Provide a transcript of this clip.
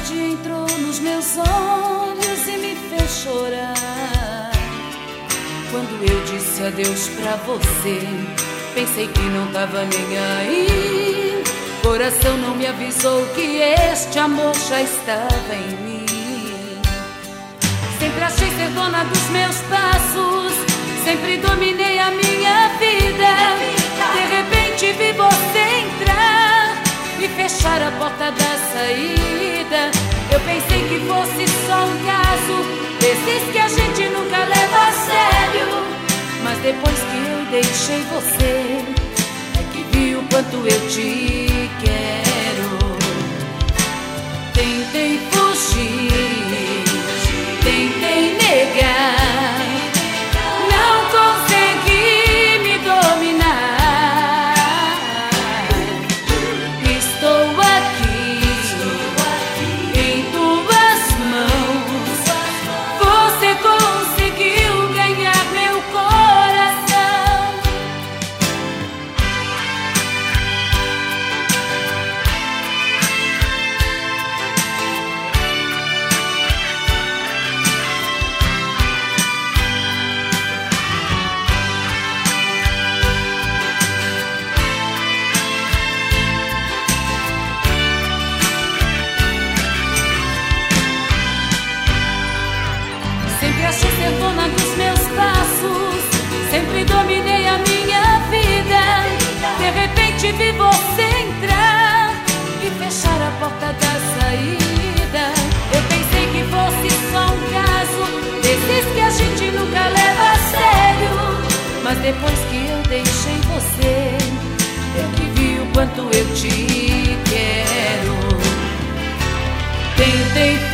saudade entrou nos meus olhos e me fez chorar. Quando eu disse adeus pra você, pensei que não tava nem aí. Coração não me avisou que este amor já estava em mim. Sempre achei ser dona dos meus passos, sempre dominei a minha vida. De repente vi você entrar e fechar a porta da saída. Eu pensei que fosse só um caso desses que a gente nunca leva a sério. Mas depois que eu deixei você, é que vi o quanto eu te quero. Tentei fugir, tentei negar, não consegui me dominar. Estou aqui em tuas mãos. Você conseguiu ganhar meu coração. Sempre achei ser dona dos meus passos, sempre dominei a minha vida. De repente vi você entrar e fechar a porta da saída. Eu pensei que fosse só um caso desses que a gente nunca leva a sério. Mas depois que eu deixei você, é que vi o quanto eu te quero. Tentei